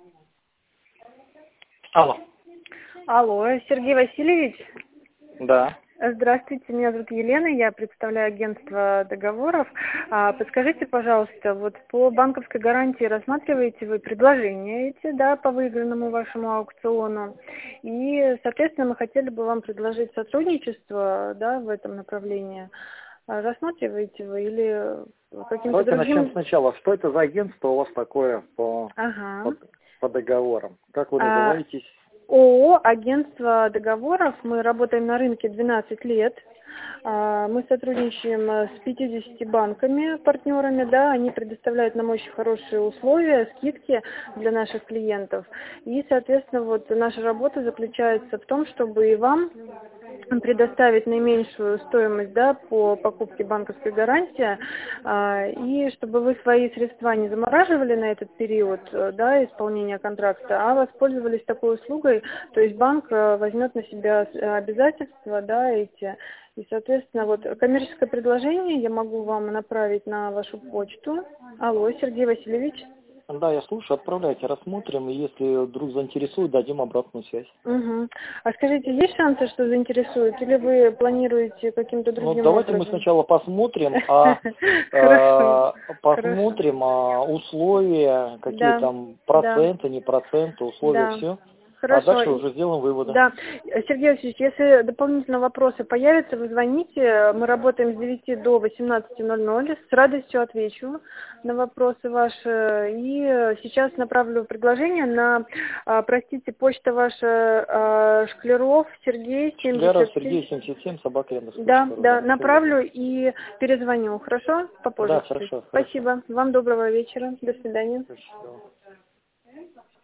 Алло. Алло, Сергей Васильевич? Да. Здравствуйте, меня зовут Елена, я представляю агентство договоров. Подскажите, пожалуйста, вот по банковской гарантии рассматриваете вы предложения эти, да, по выигранному вашему аукциону? И, соответственно, мы хотели бы вам предложить сотрудничество, да, в этом направлении. Рассматриваете вы или каким-то Давайте другим? начнем сначала. Что это за агентство у вас такое по договорам? Как вы называетесь? ООО «Агентство договоров». Мы работаем на рынке 12 лет. Мы сотрудничаем с 50 банками, партнерами, да, они предоставляют нам очень хорошие условия, скидки для наших клиентов. И, соответственно, вот наша работа заключается в том, чтобы и вам предоставить наименьшую стоимость, да, по покупке банковской гарантии, и чтобы вы свои средства не замораживали на этот период, да, исполнения контракта, а воспользовались такой услугой, то есть банк возьмет на себя обязательства, да, эти. И, соответственно, вот коммерческое предложение я могу вам направить на вашу почту. Алло, Сергей Васильевич. Да, я слушаю, отправляйте, рассмотрим, и если вдруг заинтересует, дадим обратную связь. Угу. А скажите, есть шансы, что заинтересует, или вы планируете каким-то другим давайте образом? мы сначала посмотрим, посмотрим условия, какие там проценты, не проценты, условия, все. Хорошо. А дальше уже сделаем выводы. Да. Сергей Васильевич, если дополнительные вопросы появятся, вы звоните. Мы работаем с 9 до 18:00. С радостью отвечу на вопросы ваши. И сейчас направлю предложение на, простите, почта ваша Шкляров Сергей 77. Шкляров Сергей 77, собака. Да, направлю и перезвоню. Хорошо? Попозже. Да, хорошо. Спасибо. Вам доброго вечера. До свидания. Хорошо.